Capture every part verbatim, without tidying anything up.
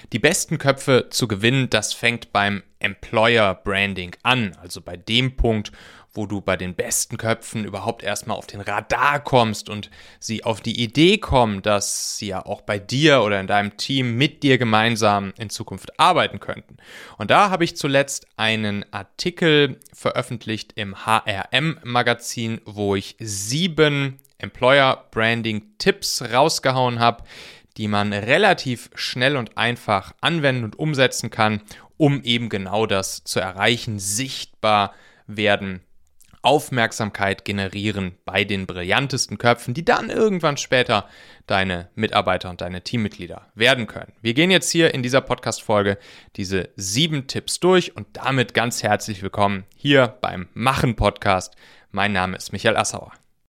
Die besten Köpfe zu gewinnen, das fängt beim Employer Branding an, also bei dem Punkt, wo du bei den besten Köpfen überhaupt erstmal auf den Radar kommst und sie auf die Idee kommen, dass sie ja auch bei dir oder in deinem Team mit dir gemeinsam in Zukunft arbeiten könnten. Und da habe ich zuletzt einen Artikel veröffentlicht im H R M-Magazin, wo ich sieben Employer Branding Tipps rausgehauen habe, die man relativ schnell und einfach anwenden und umsetzen kann, um eben genau das zu erreichen, sichtbar werden, Aufmerksamkeit generieren bei den brillantesten Köpfen, die dann irgendwann später deine Mitarbeiter und deine Teammitglieder werden können. Wir gehen jetzt hier in dieser Podcast-Folge diese sieben Tipps durch und damit ganz herzlich willkommen hier beim Machen-Podcast. Mein Name ist Michael Assauer.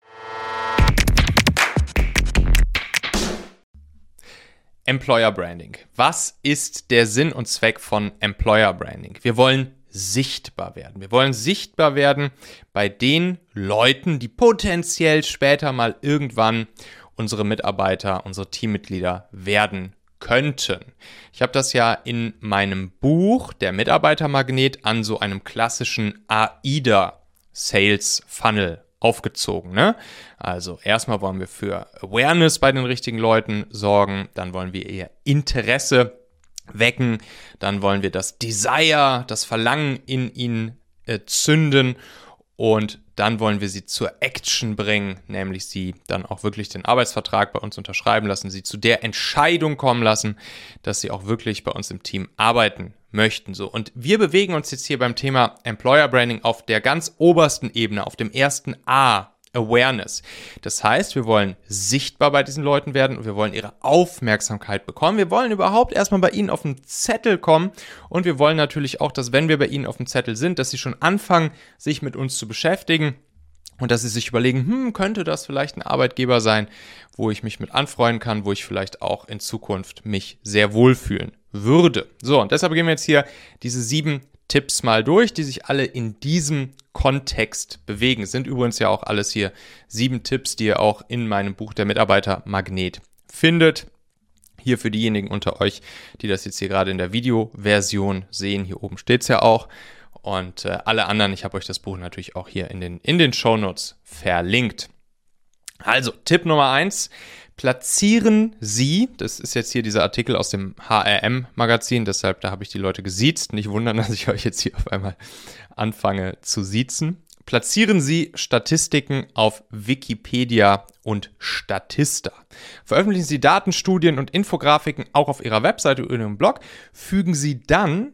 Employer Branding. Was ist der Sinn und Zweck von Employer Branding? Wir wollen sichtbar werden. Wir wollen sichtbar werden bei den Leuten, die potenziell später mal irgendwann unsere Mitarbeiter, unsere Teammitglieder werden könnten. Ich habe das ja in meinem Buch, der Mitarbeitermagnet, an so einem klassischen A I D A Sales Funnel aufgezogen, ne? Also erstmal wollen wir für Awareness bei den richtigen Leuten sorgen, dann wollen wir eher Interesse wecken, dann wollen wir das Desire, das Verlangen in ihnen äh, zünden und dann wollen wir sie zur Action bringen, nämlich sie dann auch wirklich den Arbeitsvertrag bei uns unterschreiben lassen, sie zu der Entscheidung kommen lassen, dass sie auch wirklich bei uns im Team arbeiten möchten. So. Und wir bewegen uns jetzt hier beim Thema Employer Branding auf der ganz obersten Ebene, auf dem ersten A, Awareness. Das heißt, wir wollen sichtbar bei diesen Leuten werden und wir wollen ihre Aufmerksamkeit bekommen. Wir wollen überhaupt erstmal bei ihnen auf den Zettel kommen und wir wollen natürlich auch, dass wenn wir bei ihnen auf dem Zettel sind, dass sie schon anfangen, sich mit uns zu beschäftigen und dass sie sich überlegen, hm, könnte das vielleicht ein Arbeitgeber sein, wo ich mich mit anfreunden kann, wo ich vielleicht auch in Zukunft mich sehr wohlfühlen würde. So, und deshalb gehen wir jetzt hier diese sieben Tipps mal durch, die sich alle in diesem Kontext bewegen. Es sind übrigens ja auch alles hier sieben Tipps, die ihr auch in meinem Buch Der Mitarbeitermagnet findet. Hier für diejenigen unter euch, die das jetzt hier gerade in der Videoversion sehen, hier oben steht es ja auch. Und äh, alle anderen, ich habe euch das Buch natürlich auch hier in den, in den Shownotes verlinkt. Also, Tipp Nummer eins. Platzieren Sie, das ist jetzt hier dieser Artikel aus dem H R M-Magazin, deshalb, da habe ich die Leute gesiezt. Nicht wundern, dass ich euch jetzt hier auf einmal anfange zu siezen. Platzieren Sie Statistiken auf Wikipedia und Statista. Veröffentlichen Sie Daten, Studien und Infografiken auch auf Ihrer Webseite oder Ihrem Blog. Fügen Sie dann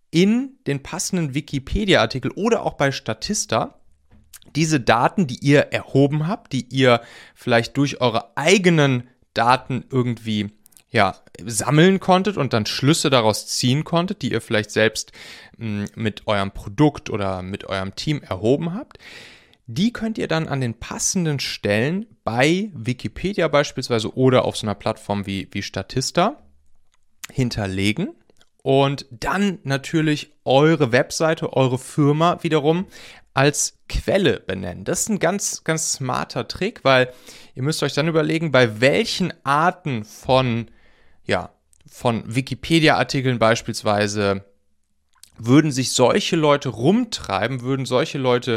in den passenden Wikipedia-Artikel oder auch bei Statista diese Daten, die ihr erhoben habt, die ihr vielleicht durch eure eigenen Daten irgendwie ja, sammeln konntet und dann Schlüsse daraus ziehen konntet, die ihr vielleicht selbst mh, mit eurem Produkt oder mit eurem Team erhoben habt, die könnt ihr dann an den passenden Stellen bei Wikipedia beispielsweise oder auf so einer Plattform wie, wie Statista hinterlegen. Und dann natürlich eure Webseite, eure Firma wiederum als Quelle benennen. Das ist ein ganz, ganz smarter Trick, weil ihr müsst euch dann überlegen, bei welchen Arten von, ja, von Wikipedia-Artikeln beispielsweise würden sich solche Leute rumtreiben, würden solche Leute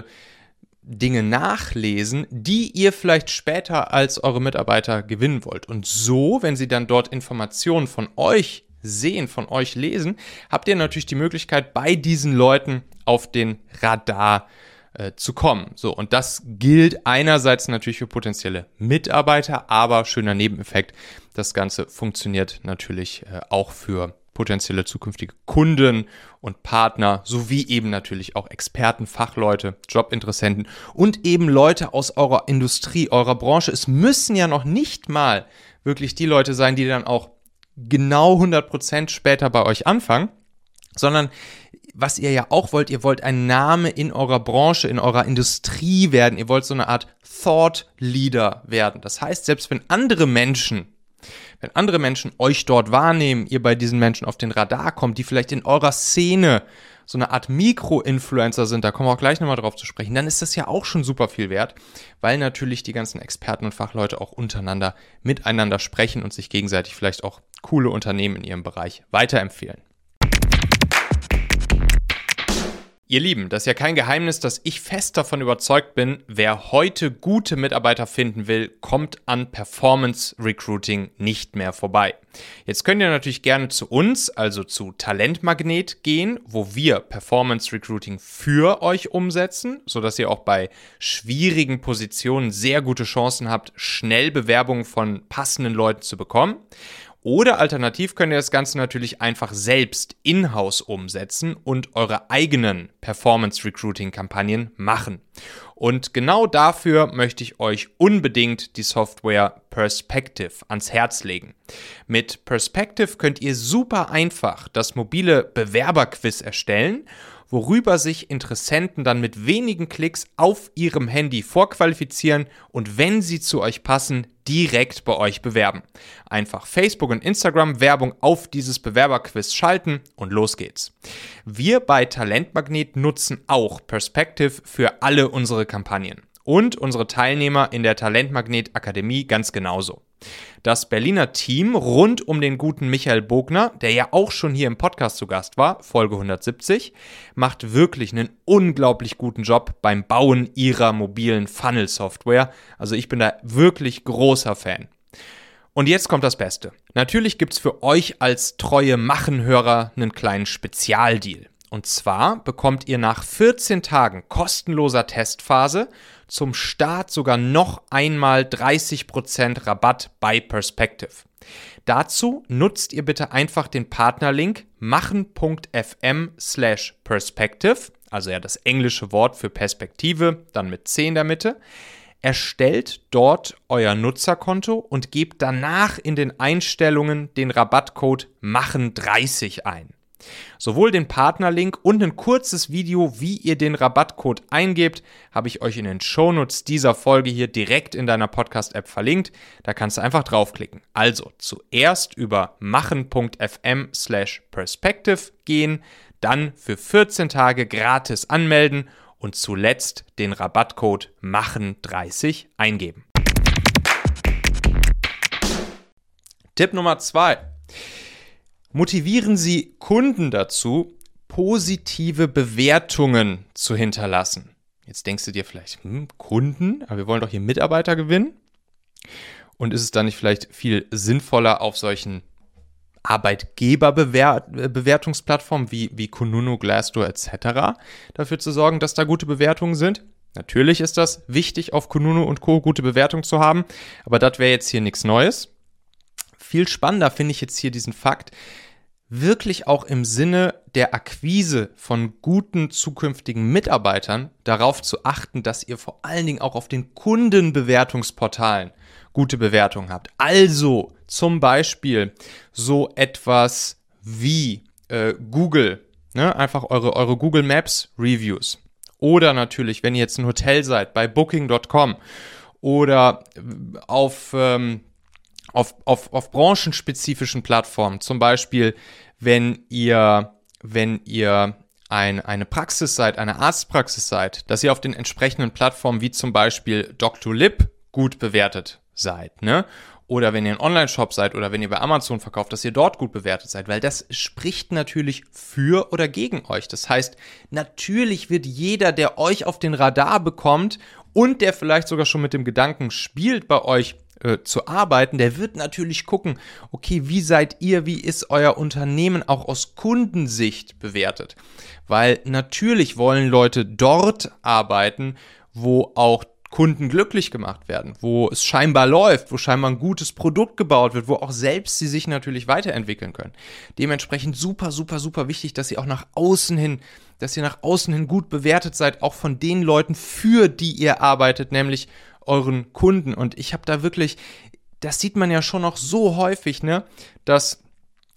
Dinge nachlesen, die ihr vielleicht später als eure Mitarbeiter gewinnen wollt. Und so, wenn sie dann dort Informationen von euch sehen, von euch lesen, habt ihr natürlich die Möglichkeit, bei diesen Leuten auf den Radar äh, zu kommen. So, und das gilt einerseits natürlich für potenzielle Mitarbeiter, aber schöner Nebeneffekt, das Ganze funktioniert natürlich äh, auch für potenzielle zukünftige Kunden und Partner, sowie eben natürlich auch Experten, Fachleute, Jobinteressenten und eben Leute aus eurer Industrie, eurer Branche. Es müssen ja noch nicht mal wirklich die Leute sein, die dann auch genau hundert Prozent später bei euch anfangen, sondern was ihr ja auch wollt, ihr wollt ein Name in eurer Branche, in eurer Industrie werden. Ihr wollt so eine Art Thought Leader werden. Das heißt, selbst wenn andere Menschen Wenn andere Menschen euch dort wahrnehmen, ihr bei diesen Menschen auf den Radar kommt, die vielleicht in eurer Szene so eine Art Mikro-Influencer sind, da kommen wir auch gleich nochmal drauf zu sprechen, dann ist das ja auch schon super viel wert, weil natürlich die ganzen Experten und Fachleute auch untereinander miteinander sprechen und sich gegenseitig vielleicht auch coole Unternehmen in ihrem Bereich weiterempfehlen. Ihr Lieben, das ist ja kein Geheimnis, dass ich fest davon überzeugt bin, wer heute gute Mitarbeiter finden will, kommt an Performance Recruiting nicht mehr vorbei. Jetzt könnt ihr natürlich gerne zu uns, also zu Talentmagnet gehen, wo wir Performance Recruiting für euch umsetzen, sodass ihr auch bei schwierigen Positionen sehr gute Chancen habt, schnell Bewerbungen von passenden Leuten zu bekommen. Oder alternativ könnt ihr das Ganze natürlich einfach selbst in-house umsetzen und eure eigenen Performance-Recruiting-Kampagnen machen. Und genau dafür möchte ich euch unbedingt die Software Perspective ans Herz legen. Mit Perspective könnt ihr super einfach das mobile Bewerberquiz erstellen, worüber sich Interessenten dann mit wenigen Klicks auf ihrem Handy vorqualifizieren und wenn sie zu euch passen, direkt bei euch bewerben. Einfach Facebook und Instagram Werbung auf dieses Bewerberquiz schalten und los geht's. Wir bei Talentmagnet nutzen auch Perspective für alle unsere Kampagnen und unsere Teilnehmer in der Talentmagnet Akademie ganz genauso. Das Berliner Team rund um den guten Michael Bogner, der ja auch schon hier im Podcast zu Gast war, Folge hundertsiebzig, macht wirklich einen unglaublich guten Job beim Bauen ihrer mobilen Funnel-Software. Also ich bin da wirklich großer Fan. Und jetzt kommt das Beste. Natürlich gibt's für euch als treue Machenhörer einen kleinen Spezialdeal. Und zwar bekommt ihr nach vierzehn Tagen kostenloser Testphase zum Start sogar noch einmal dreißig Prozent Rabatt bei Perspective. Dazu nutzt ihr bitte einfach den Partnerlink machen.fm slash perspective, also ja das englische Wort für Perspektive, dann mit C in der Mitte. Erstellt dort euer Nutzerkonto und gebt danach in den Einstellungen den Rabattcode machen dreißig ein. Sowohl den Partnerlink und ein kurzes Video, wie ihr den Rabattcode eingebt, habe ich euch in den Shownotes dieser Folge hier direkt in deiner Podcast-App verlinkt. Da kannst du einfach draufklicken. Also zuerst über machen.fm slash perspective gehen, dann für vierzehn Tage gratis anmelden und zuletzt den Rabattcode machen dreißig eingeben. Tipp Nummer zwei. Motivieren Sie Kunden dazu, positive Bewertungen zu hinterlassen. Jetzt denkst du dir vielleicht, hm, Kunden, aber wir wollen doch hier Mitarbeiter gewinnen. Und ist es dann nicht vielleicht viel sinnvoller, auf solchen Arbeitgeberbewertungsplattformen wie, wie Kununu, Glassdoor et cetera dafür zu sorgen, dass da gute Bewertungen sind? Natürlich ist das wichtig, auf Kununu und Co. gute Bewertungen zu haben, aber das wäre jetzt hier nichts Neues. Viel spannender finde ich jetzt hier diesen Fakt, wirklich auch im Sinne der Akquise von guten zukünftigen Mitarbeitern darauf zu achten, dass ihr vor allen Dingen auch auf den Kundenbewertungsportalen gute Bewertungen habt. Also zum Beispiel so etwas wie äh, Google, ne? Einfach eure, eure Google Maps Reviews. Oder natürlich, wenn ihr jetzt ein Hotel seid, bei booking Punkt com oder auf... Ähm, Auf, auf, auf branchenspezifischen Plattformen, zum Beispiel, wenn ihr, wenn ihr ein, eine Praxis seid, eine Arztpraxis seid, dass ihr auf den entsprechenden Plattformen wie zum Beispiel Doctolib gut bewertet seid, ne? Oder wenn ihr ein Online-Shop seid oder wenn ihr bei Amazon verkauft, dass ihr dort gut bewertet seid, weil das spricht natürlich für oder gegen euch. Das heißt, natürlich wird jeder, der euch auf den Radar bekommt und der vielleicht sogar schon mit dem Gedanken spielt, bei euch äh, zu arbeiten, der wird natürlich gucken, okay, wie seid ihr, wie ist euer Unternehmen auch aus Kundensicht bewertet? Weil natürlich wollen Leute dort arbeiten, wo auch Kunden glücklich gemacht werden, wo es scheinbar läuft, wo scheinbar ein gutes Produkt gebaut wird, wo auch selbst sie sich natürlich weiterentwickeln können. Dementsprechend super, super, super wichtig, dass ihr auch nach außen hin, dass ihr nach außen hin gut bewertet seid, auch von den Leuten, für die ihr arbeitet, nämlich euren Kunden. Und ich habe da wirklich, das sieht man ja schon noch so häufig, ne, dass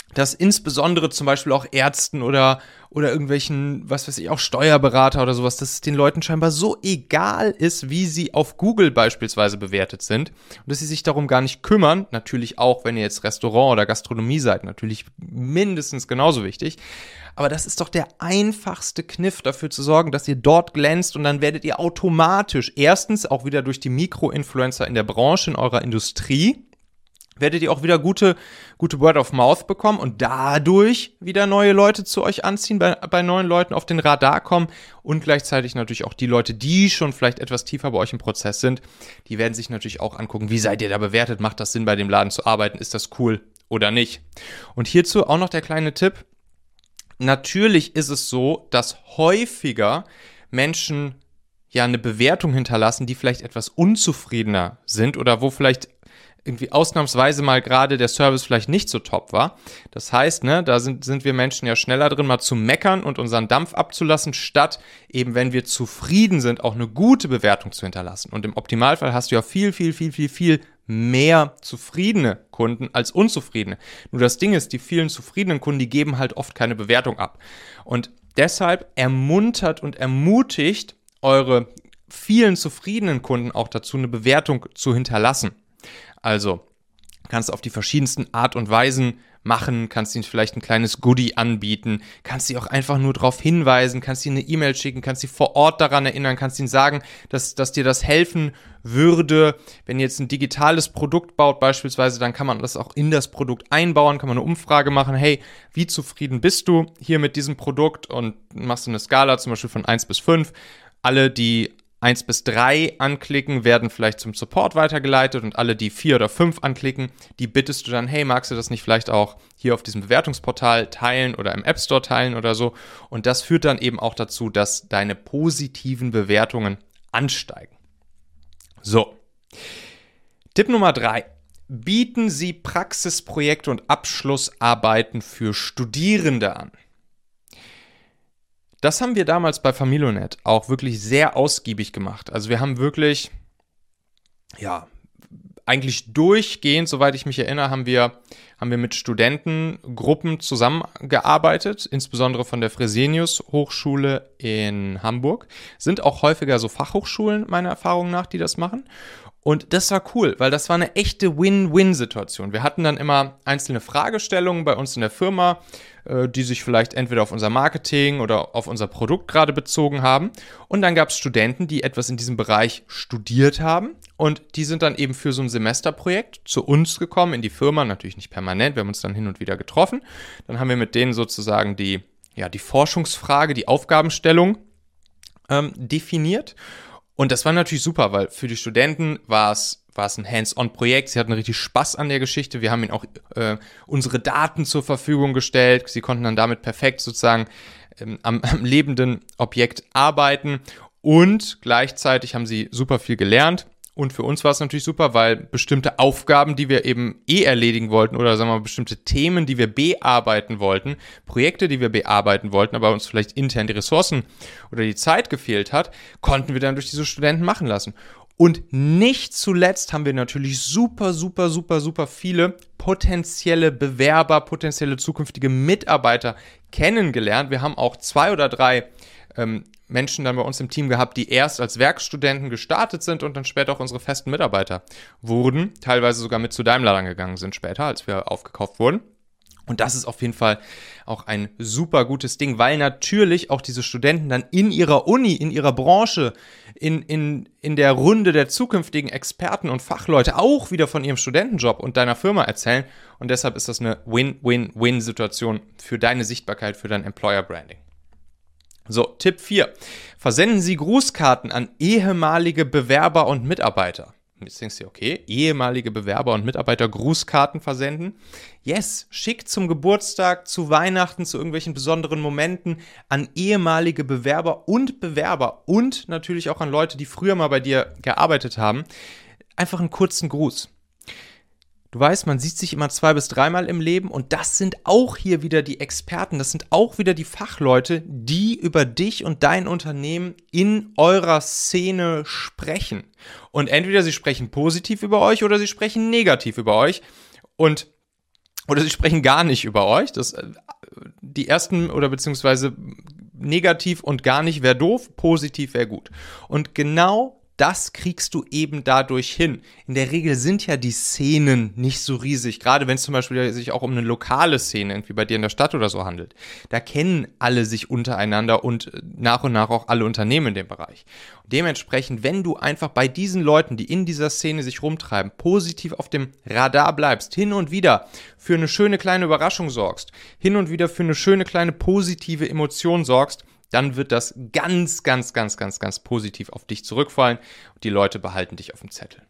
dass insbesondere zum Beispiel auch Ärzten oder, oder irgendwelchen, was weiß ich, auch Steuerberater oder sowas, dass es den Leuten scheinbar so egal ist, wie sie auf Google beispielsweise bewertet sind und dass sie sich darum gar nicht kümmern. Natürlich auch, wenn ihr jetzt Restaurant oder Gastronomie seid, natürlich mindestens genauso wichtig. Aber das ist doch der einfachste Kniff, dafür zu sorgen, dass ihr dort glänzt und dann werdet ihr automatisch erstens auch wieder durch die Mikroinfluencer in der Branche, in eurer Industrie, werdet ihr auch wieder gute, gute Word of Mouth bekommen und dadurch wieder neue Leute zu euch anziehen, bei, bei neuen Leuten auf den Radar kommen und gleichzeitig natürlich auch die Leute, die schon vielleicht etwas tiefer bei euch im Prozess sind, die werden sich natürlich auch angucken, wie seid ihr da bewertet, macht das Sinn, bei dem Laden zu arbeiten, ist das cool oder nicht. Und hierzu auch noch der kleine Tipp, natürlich ist es so, dass häufiger Menschen ja eine Bewertung hinterlassen, die vielleicht etwas unzufriedener sind oder wo vielleicht irgendwie ausnahmsweise mal gerade der Service vielleicht nicht so top war. Das heißt, ne, da sind, sind wir Menschen ja schneller drin, mal zu meckern und unseren Dampf abzulassen, statt eben, wenn wir zufrieden sind, auch eine gute Bewertung zu hinterlassen. Und im Optimalfall hast du ja viel, viel, viel, viel, viel mehr zufriedene Kunden als unzufriedene. Nur das Ding ist, die vielen zufriedenen Kunden, die geben halt oft keine Bewertung ab. Und deshalb ermuntert und ermutigt eure vielen zufriedenen Kunden auch dazu, eine Bewertung zu hinterlassen. Also, kannst du auf die verschiedensten Art und Weisen machen, kannst ihnen vielleicht ein kleines Goodie anbieten, kannst sie auch einfach nur darauf hinweisen, kannst ihnen eine E-Mail schicken, kannst sie vor Ort daran erinnern, kannst ihnen sagen, dass, dass dir das helfen würde. Wenn ihr jetzt ein digitales Produkt baut beispielsweise, dann kann man das auch in das Produkt einbauen, kann man eine Umfrage machen, hey, wie zufrieden bist du hier mit diesem Produkt und machst du eine Skala zum Beispiel von eins bis fünf. Alle, die eins bis drei anklicken, werden vielleicht zum Support weitergeleitet und alle, die vier oder fünf anklicken, die bittest du dann, hey, magst du das nicht vielleicht auch hier auf diesem Bewertungsportal teilen oder im App Store teilen oder so? Und das führt dann eben auch dazu, dass deine positiven Bewertungen ansteigen. So, Tipp Nummer drei. Bieten Sie Praxisprojekte und Abschlussarbeiten für Studierende an. Das haben wir damals bei Familonet auch wirklich sehr ausgiebig gemacht. Also wir haben wirklich, ja, eigentlich durchgehend, soweit ich mich erinnere, haben wir, haben wir mit Studentengruppen zusammengearbeitet, insbesondere von der Fresenius Hochschule in Hamburg. Sind auch häufiger so Fachhochschulen, meiner Erfahrung nach, die das machen. Und das war cool, weil das war eine echte Win-Win-Situation. Wir hatten dann immer einzelne Fragestellungen bei uns in der Firma, die sich vielleicht entweder auf unser Marketing oder auf unser Produkt gerade bezogen haben. Und dann gab es Studenten, die etwas in diesem Bereich studiert haben. Und die sind dann eben für so ein Semesterprojekt zu uns gekommen, in die Firma, natürlich nicht permanent, wir haben uns dann hin und wieder getroffen. Dann haben wir mit denen sozusagen die, ja, die Forschungsfrage, die Aufgabenstellung ähm, definiert. Und das war natürlich super, weil für die Studenten war es war es ein Hands-on-Projekt. Sie hatten richtig Spaß an der Geschichte. Wir haben ihnen auch äh, unsere Daten zur Verfügung gestellt. Sie konnten dann damit perfekt sozusagen ähm, am, am lebenden Objekt arbeiten. Und gleichzeitig haben sie super viel gelernt. Und für uns war es natürlich super, weil bestimmte Aufgaben, die wir eben eh erledigen wollten oder sagen wir mal bestimmte Themen, die wir bearbeiten wollten, Projekte, die wir bearbeiten wollten, aber uns vielleicht intern die Ressourcen oder die Zeit gefehlt hat, konnten wir dann durch diese Studenten machen lassen. Und nicht zuletzt haben wir natürlich super, super, super, super viele potenzielle Bewerber, potenzielle zukünftige Mitarbeiter kennengelernt. Wir haben auch zwei oder drei ähm, Menschen dann bei uns im Team gehabt, die erst als Werkstudenten gestartet sind und dann später auch unsere festen Mitarbeiter wurden, teilweise sogar mit zu Daimler dann gegangen sind später, als wir aufgekauft wurden. Und das ist auf jeden Fall auch ein super gutes Ding, weil natürlich auch diese Studenten dann in ihrer Uni, in ihrer Branche, in, in, in der Runde der zukünftigen Experten und Fachleute auch wieder von ihrem Studentenjob und deiner Firma erzählen. Und deshalb ist das eine Win-Win-Win-Situation für deine Sichtbarkeit, für dein Employer-Branding. So, Tipp vier. Versenden Sie Grußkarten an ehemalige Bewerber und Mitarbeiter. Jetzt denkst du dir, okay, ehemalige Bewerber und Mitarbeiter Grußkarten versenden. Yes, schick zum Geburtstag, zu Weihnachten, zu irgendwelchen besonderen Momenten an ehemalige Bewerber und Bewerber und natürlich auch an Leute, die früher mal bei dir gearbeitet haben. Einfach einen kurzen Gruß. Du weißt, man sieht sich immer zwei bis dreimal im Leben und das sind auch hier wieder die Experten, das sind auch wieder die Fachleute, die über dich und dein Unternehmen in eurer Szene sprechen. Und entweder sie sprechen positiv über euch oder sie sprechen negativ über euch. Und oder sie sprechen gar nicht über euch. Das, die ersten oder beziehungsweise negativ und gar nicht wäre doof, positiv wäre gut. Und genau das kriegst du eben dadurch hin. In der Regel sind ja die Szenen nicht so riesig, gerade wenn es zum Beispiel sich auch um eine lokale Szene irgendwie bei dir in der Stadt oder so handelt. Da kennen alle sich untereinander und nach und nach auch alle Unternehmen in dem Bereich. Und dementsprechend, wenn du einfach bei diesen Leuten, die in dieser Szene sich rumtreiben, positiv auf dem Radar bleibst, hin und wieder für eine schöne kleine Überraschung sorgst, hin und wieder für eine schöne kleine positive Emotion sorgst, dann wird das ganz, ganz, ganz, ganz, ganz positiv auf dich zurückfallen und die Leute behalten dich auf dem Zettel.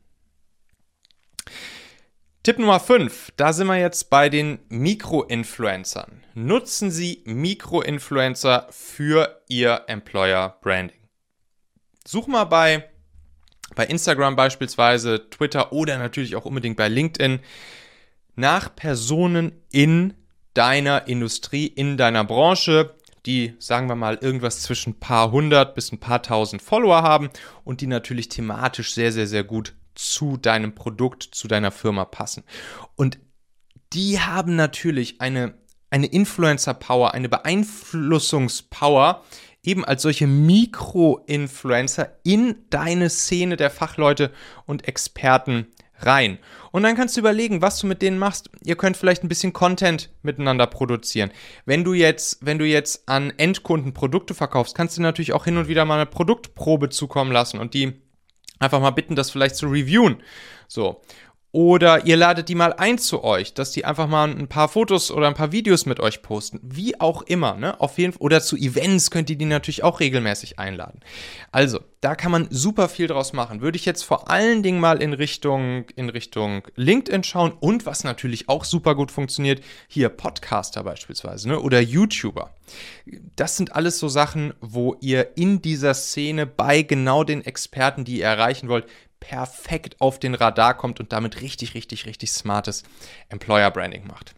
Tipp Nummer fünf, da sind wir jetzt bei den Mikroinfluencern. Nutzen Sie Mikroinfluencer für Ihr Employer Branding. Such mal bei, bei Instagram beispielsweise, Twitter oder natürlich auch unbedingt bei LinkedIn nach Personen in deiner Industrie, in deiner Branche, die, sagen wir mal, irgendwas zwischen ein paar hundert bis ein paar tausend Follower haben und die natürlich thematisch sehr, sehr, sehr gut zu deinem Produkt, zu deiner Firma passen. Und die haben natürlich eine, eine Influencer-Power, eine Beeinflussungspower, eben als solche Mikro-Influencer in deine Szene der Fachleute und Experten rein. Und dann kannst du überlegen, was du mit denen machst. Ihr könnt vielleicht ein bisschen Content miteinander produzieren. Wenn du jetzt, wenn du jetzt an Endkunden Produkte verkaufst, kannst du natürlich auch hin und wieder mal eine Produktprobe zukommen lassen und die einfach mal bitten, das vielleicht zu reviewen. So. Oder ihr ladet die mal ein zu euch, dass die einfach mal ein paar Fotos oder ein paar Videos mit euch posten. Wie auch immer, ne? Auf jeden Fall. Oder zu Events könnt ihr die natürlich auch regelmäßig einladen. Also, da kann man super viel draus machen. Würde ich jetzt vor allen Dingen mal in Richtung, in Richtung LinkedIn schauen und was natürlich auch super gut funktioniert, hier Podcaster beispielsweise, ne? Oder YouTuber. Das sind alles so Sachen, wo ihr in dieser Szene bei genau den Experten, die ihr erreichen wollt, perfekt auf den Radar kommt und damit richtig, richtig, richtig smartes Employer Branding macht.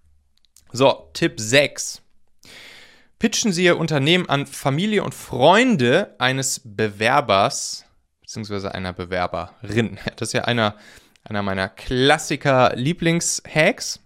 So, Tipp sechs. Pitchen Sie Ihr Unternehmen an Familie und Freunde eines Bewerbers bzw. einer Bewerberin. Das ist ja einer, einer meiner Klassiker-Lieblings-Hacks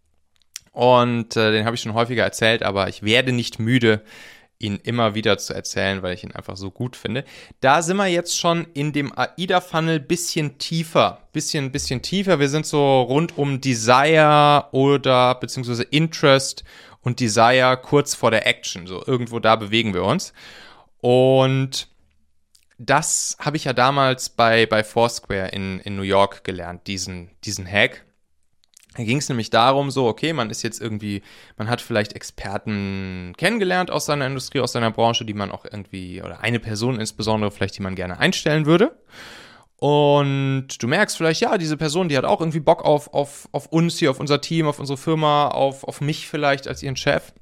und äh, den habe ich schon häufiger erzählt, aber ich werde nicht müde, ihn immer wieder zu erzählen, weil ich ihn einfach so gut finde. Da sind wir jetzt schon in dem AIDA-Funnel bisschen tiefer, bisschen, bisschen tiefer. Wir sind so rund um Desire oder beziehungsweise Interest und Desire kurz vor der Action. So irgendwo da bewegen wir uns. Und das habe ich ja damals bei, bei Foursquare in, in New York gelernt, diesen, diesen Hack. Da ging es nämlich darum, so, okay, man ist jetzt irgendwie, man hat vielleicht Experten kennengelernt aus seiner Industrie, aus seiner Branche, die man auch irgendwie, oder eine Person insbesondere vielleicht, die man gerne einstellen würde. Und du merkst vielleicht, ja, diese Person, die hat auch irgendwie Bock auf, auf, auf uns hier, auf unser Team, auf unsere Firma, auf, auf mich vielleicht als ihren Chef.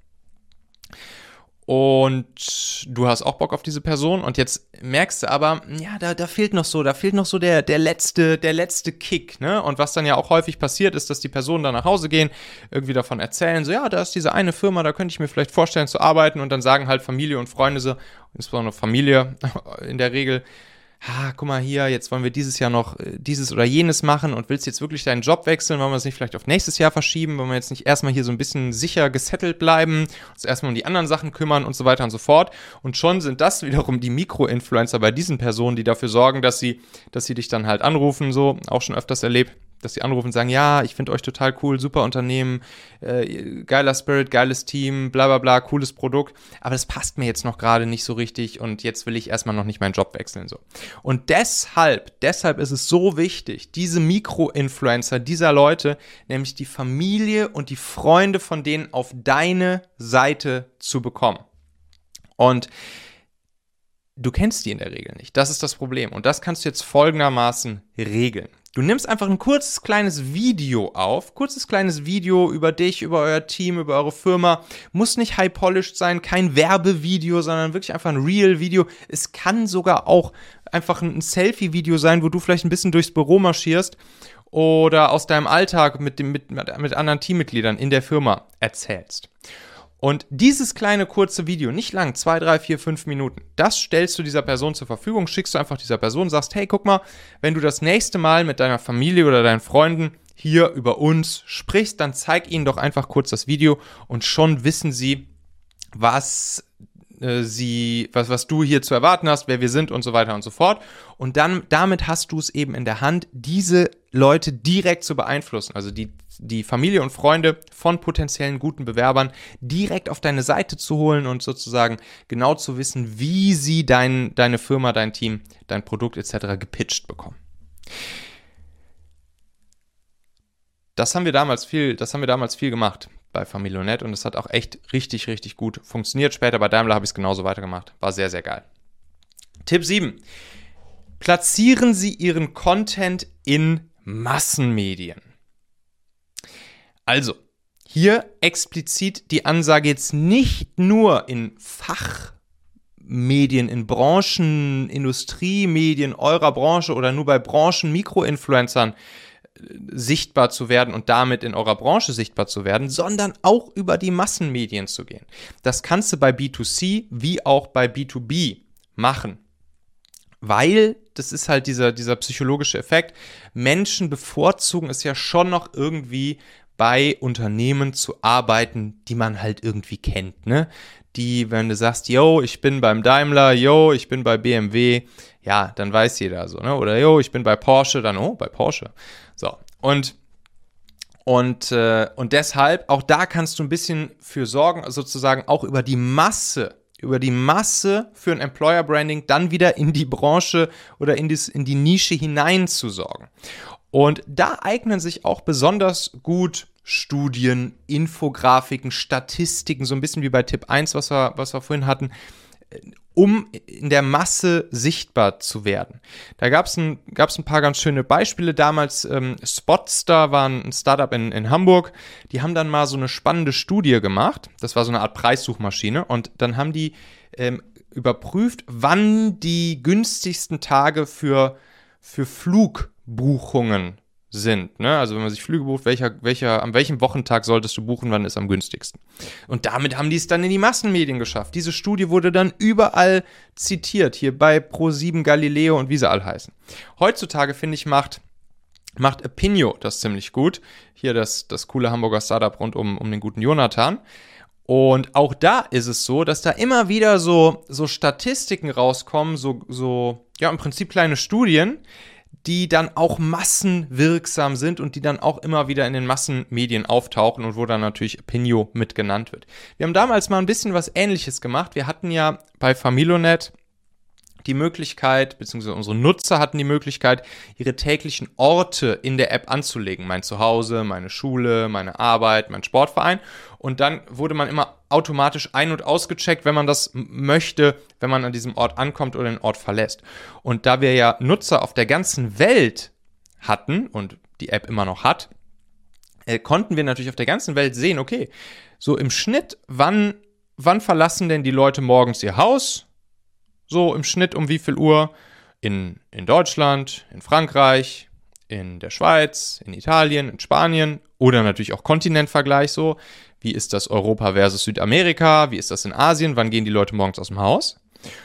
Und du hast auch Bock auf diese Person und jetzt merkst du aber, ja, da, da fehlt noch so, da fehlt noch so der, der letzte, der letzte Kick, ne? Und was dann ja auch häufig passiert ist, dass die Personen dann nach Hause gehen, irgendwie davon erzählen, so, ja, da ist diese eine Firma, da könnte ich mir vielleicht vorstellen zu arbeiten und dann sagen halt Familie und Freunde so, insbesondere Familie in der Regel, ah, guck mal hier, jetzt wollen wir dieses Jahr noch dieses oder jenes machen und willst jetzt wirklich deinen Job wechseln, wollen wir es nicht vielleicht auf nächstes Jahr verschieben, wollen wir jetzt nicht erstmal hier so ein bisschen sicher gesettelt bleiben, uns erstmal um die anderen Sachen kümmern und so weiter und so fort. Und schon sind das wiederum die Mikroinfluencer bei diesen Personen, die dafür sorgen, dass sie, dass sie dich dann halt anrufen, so, auch schon öfters erlebt, dass sie anrufen und sagen, ja, ich finde euch total cool, super Unternehmen, äh, geiler Spirit, geiles Team, bla bla bla, cooles Produkt, aber das passt mir jetzt noch gerade nicht so richtig und jetzt will ich erstmal noch nicht meinen Job wechseln. So. Und deshalb, deshalb ist es so wichtig, diese Mikroinfluencer dieser Leute, nämlich die Familie und die Freunde von denen auf deine Seite zu bekommen. Und du kennst die in der Regel nicht, das ist das Problem und das kannst du jetzt folgendermaßen regeln. Du nimmst einfach ein kurzes kleines Video auf, kurzes kleines Video über dich, über euer Team, über eure Firma. Muss nicht high-polished sein, kein Werbevideo, sondern wirklich einfach ein Real-Video. Es kann sogar auch einfach ein Selfie-Video sein, wo du vielleicht ein bisschen durchs Büro marschierst oder aus deinem Alltag mit, dem, mit, mit anderen Teammitgliedern in der Firma erzählst. Und dieses kleine kurze Video, nicht lang, zwei, drei, vier, fünf Minuten, das stellst du dieser Person zur Verfügung, schickst du einfach dieser Person, sagst, hey, guck mal, wenn du das nächste Mal mit deiner Familie oder deinen Freunden hier über uns sprichst, dann zeig ihnen doch einfach kurz das Video und schon wissen sie, was äh, sie, was, was du hier zu erwarten hast, wer wir sind und so weiter und so fort. Und dann, damit hast du es eben in der Hand, diese Leute direkt zu beeinflussen, also die, die Familie und Freunde von potenziellen guten Bewerbern direkt auf deine Seite zu holen und sozusagen genau zu wissen, wie sie dein, deine Firma, dein Team, dein Produkt et cetera gepitcht bekommen. Das haben wir damals viel, das haben wir damals viel gemacht bei Familionet und es hat auch echt richtig, richtig gut funktioniert. Später bei Daimler habe ich es genauso weitergemacht. War sehr, sehr geil. Tipp sieben. Platzieren Sie Ihren Content in Massenmedien. Also, hier explizit die Ansage jetzt nicht nur in Fachmedien, in Branchen, Industriemedien eurer Branche oder nur bei Branchen-Mikroinfluencern sichtbar zu werden und damit in eurer Branche sichtbar zu werden, sondern auch über die Massenmedien zu gehen. Das kannst du bei B zwei C wie auch bei B zwei B machen, weil das ist halt dieser, dieser psychologische Effekt. Menschen bevorzugen es ja schon noch irgendwie bei Unternehmen zu arbeiten, die man halt irgendwie kennt, ne? Die, wenn du sagst, yo, ich bin beim Daimler, yo, ich bin bei B M W, ja, dann weiß jeder so, ne? Oder yo, ich bin bei Porsche, dann, oh, bei Porsche. So, und, und, äh, und deshalb, auch da kannst du ein bisschen für sorgen, sozusagen auch über die Masse, über die Masse für ein Employer Branding dann wieder in die Branche oder in, dies, in die Nische hinein zu sorgen. Und da eignen sich auch besonders gut Studien, Infografiken, Statistiken, so ein bisschen wie bei Tipp eins, was wir, was wir vorhin hatten, um in der Masse sichtbar zu werden. Da gab es ein, gab's ein paar ganz schöne Beispiele. Damals ähm, Spotstar war ein Startup in, in Hamburg. Die haben dann mal so eine spannende Studie gemacht. Das war so eine Art Preissuchmaschine. Und dann haben die ähm, überprüft, wann die günstigsten Tage für, für Flugbuchungen sind, ne? Also wenn man sich Flüge bucht, welcher, welcher, an welchem Wochentag solltest du buchen, wann ist am günstigsten? Und damit haben die es dann in die Massenmedien geschafft. Diese Studie wurde dann überall zitiert, hier bei Pro sieben, Galileo und wie sie alle heißen. Heutzutage, finde ich, macht, macht Opinio das ziemlich gut. Hier das, das coole Hamburger Startup rund um, um den guten Jonathan. Und auch da ist es so, dass da immer wieder so, so Statistiken rauskommen, so, so, ja, im Prinzip kleine Studien, die dann auch massenwirksam sind und die dann auch immer wieder in den Massenmedien auftauchen und wo dann natürlich Opinio mit genannt wird. Wir haben damals mal ein bisschen was Ähnliches gemacht. Wir hatten ja bei Familionet die Möglichkeit, beziehungsweise unsere Nutzer hatten die Möglichkeit, ihre täglichen Orte in der App anzulegen. Mein Zuhause, meine Schule, meine Arbeit, mein Sportverein. Und dann wurde man immer automatisch ein- und ausgecheckt, wenn man das möchte, wenn man an diesem Ort ankommt oder den Ort verlässt. Und da wir ja Nutzer auf der ganzen Welt hatten und die App immer noch hat, äh, konnten wir natürlich auf der ganzen Welt sehen, okay, so im Schnitt, wann, wann verlassen denn die Leute morgens ihr Haus? So im Schnitt um wie viel Uhr in, in Deutschland, in Frankreich, in der Schweiz, in Italien, in Spanien oder natürlich auch Kontinentvergleich so. Wie ist das Europa versus Südamerika? Wie ist das in Asien? Wann gehen die Leute morgens aus dem Haus?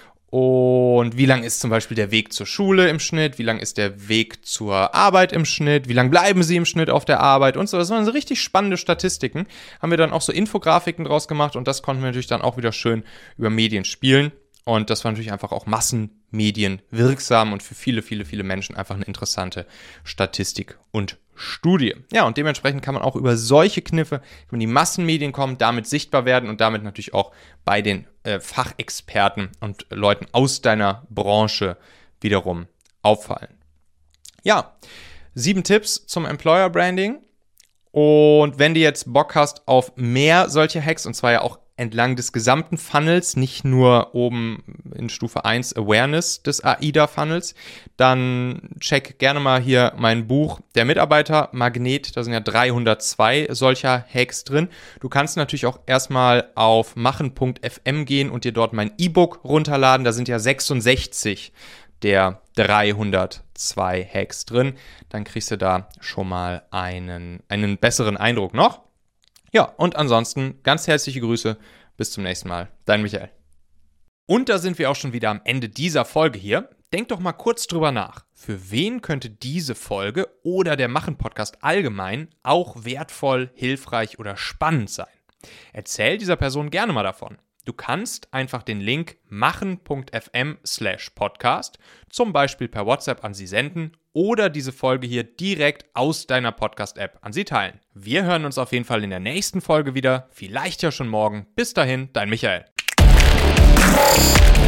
Und wie lang ist zum Beispiel der Weg zur Schule im Schnitt? Wie lang ist der Weg zur Arbeit im Schnitt? Wie lang bleiben sie im Schnitt auf der Arbeit? Und so. Das waren so richtig spannende Statistiken. Haben wir dann auch so Infografiken draus gemacht und das konnten wir natürlich dann auch wieder schön über Medien spielen. Und das war natürlich einfach auch Massenmedien wirksam und für viele, viele, viele Menschen einfach eine interessante Statistik und Studie. Ja, und dementsprechend kann man auch über solche Kniffe in die Massenmedien kommen, damit sichtbar werden und damit natürlich auch bei den äh, Fachexperten und Leuten aus deiner Branche wiederum auffallen. Ja, sieben Tipps zum Employer Branding. Und wenn du jetzt Bock hast auf mehr solche Hacks, und zwar ja auch entlang des gesamten Funnels, nicht nur oben in Stufe eins Awareness des A I D A-Funnels, dann check gerne mal hier mein Buch Der Mitarbeiter-Magnet. Da sind ja dreihundertzwei solcher Hacks drin. Du kannst natürlich auch erstmal auf machen punkt f m gehen und dir dort mein E-Book runterladen. Da sind ja sechsundsechzig der dreihundertzwei Hacks drin. Dann kriegst du da schon mal einen, einen besseren Eindruck noch. Ja, und ansonsten ganz herzliche Grüße. Bis zum nächsten Mal. Dein Michael. Und da sind wir auch schon wieder am Ende dieser Folge hier. denk doch mal kurz drüber nach. Für wen könnte diese Folge oder der Machen-Podcast allgemein auch wertvoll, hilfreich oder spannend sein? Erzähl dieser Person gerne mal davon. Du kannst einfach den Link machen.fm slash podcast zum Beispiel per WhatsApp an sie senden oder diese Folge hier direkt aus deiner Podcast-App an sie teilen. Wir hören uns auf jeden Fall in der nächsten Folge wieder, vielleicht ja schon morgen. Bis dahin, dein Michael.